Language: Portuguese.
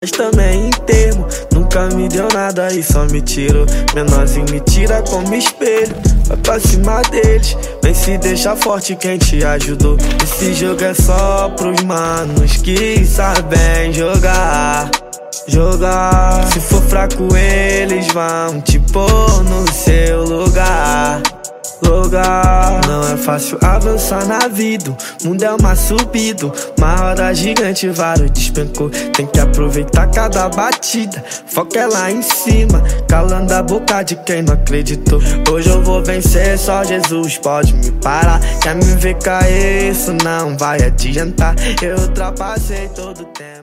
Mas também em termo, nunca me deu nada e só me tirou. Menorzinho me tira como espelho, vai pra cima deles, vem se deixar forte quem te ajudou. Esse jogo é só pros manos que sabem jogar. Se for fraco eles vão te pôr no seu lugar. Não é fácil avançar na vida, o mundo é uma subida, uma roda gigante, vários despencou. Tem que aproveitar cada batida, foca é lá em cima, calando a boca de quem não acreditou. Hoje eu vou vencer, só Jesus pode me parar. Quer me ver cair, isso não vai adiantar. Eu ultrapassei todo o tempo.